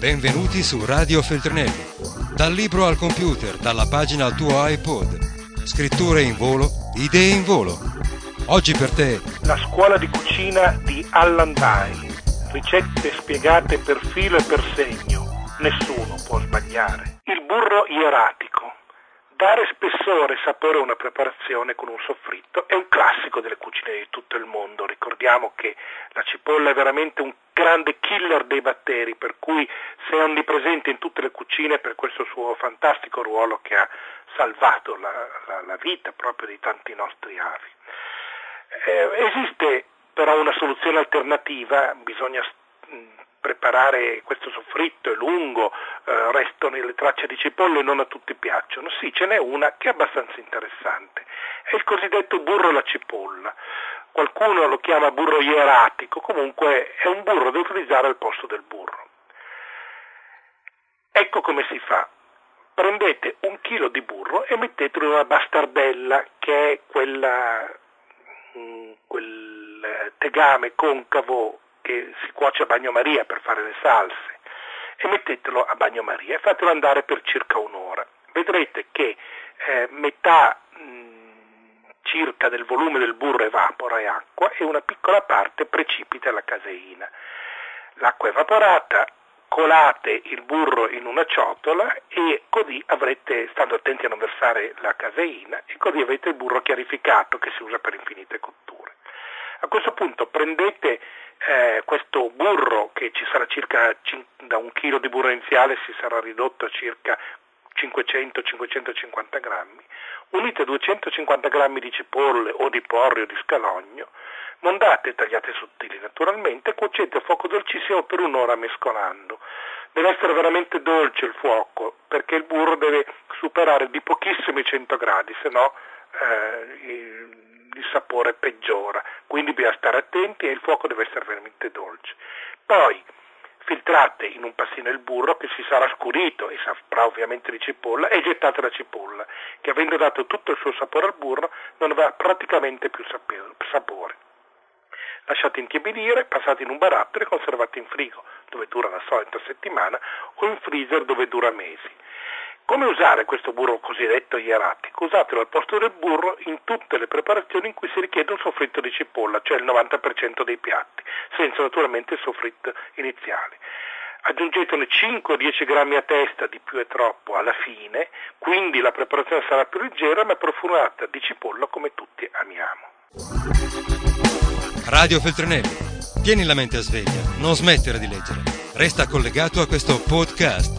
Benvenuti su Radio Feltrinelli. Dal libro al computer, dalla pagina al tuo iPod. Scritture in volo, idee in volo. Oggi per te La scuola di cucina di Allan Bay. Ricette spiegate per filo e per segno. Nessuno può sbagliare. Il burro ieratico. Dare spessore e sapore a una preparazione con un soffritto è un classico delle cucine di tutto il mondo. Ricordiamo che la cipolla è veramente un grande killer dei batteri, per cui se è onnipresente in tutte le cucine per questo suo fantastico ruolo che ha salvato la vita proprio di tanti nostri avi. Esiste però una soluzione alternativa, bisogna preparare questo soffritto, è lungo, restano le tracce di cipolla e non a tutti piacciono. Sì, ce n'è una che è abbastanza interessante, è il cosiddetto burro alla cipolla. Qualcuno lo chiama burro ieratico, comunque è un burro da utilizzare al posto del burro. Ecco come si fa. Prendete 1 chilo di burro e mettetelo in una bastardella, che è quel tegame concavo che si cuoce a bagnomaria per fare le salse, e mettetelo a bagnomaria e fatelo andare per circa un'ora. Vedrete che metà circa del volume del burro evapora e acqua e una piccola parte precipita la caseina. L'acqua evaporata, colate il burro in una ciotola e così avrete, stando attenti a non versare la caseina, e così avete il burro chiarificato che si usa per infinite cotture. A questo punto prendete questo burro, che ci sarà circa da 1 chilo di burro iniziale si sarà ridotto a circa 500-550 grammi, unite 250 grammi di cipolle o di porri o di scalogno, mondate e tagliate sottili naturalmente, cuocete a fuoco dolcissimo per un'ora mescolando. Deve essere veramente dolce il fuoco, perché il burro deve superare di pochissimi 100 gradi, se no il sapore peggiora, quindi bisogna stare attenti e il fuoco deve essere veramente dolce. Poi filtrate in un passino il burro che si sarà scurito e saprà ovviamente di cipolla, e gettate la cipolla, che avendo dato tutto il suo sapore al burro non avrà praticamente più sapore. Lasciate intiepidire, passate in un barattolo e conservate in frigo, dove dura la solita settimana, o in freezer dove dura mesi. Come usare questo burro cosiddetto ieratico? Usatelo al posto del burro in tutte le preparazioni in cui si richiede un soffritto di cipolla, cioè il 90% dei piatti, senza naturalmente il soffritto iniziale. Aggiungetene 5 o 10 grammi a testa, di più è troppo, alla fine, quindi la preparazione sarà più leggera ma profumata di cipolla come tutti amiamo. Radio Feltrinelli. Tieni la mente a sveglia, non smettere di leggere. Resta collegato a questo podcast.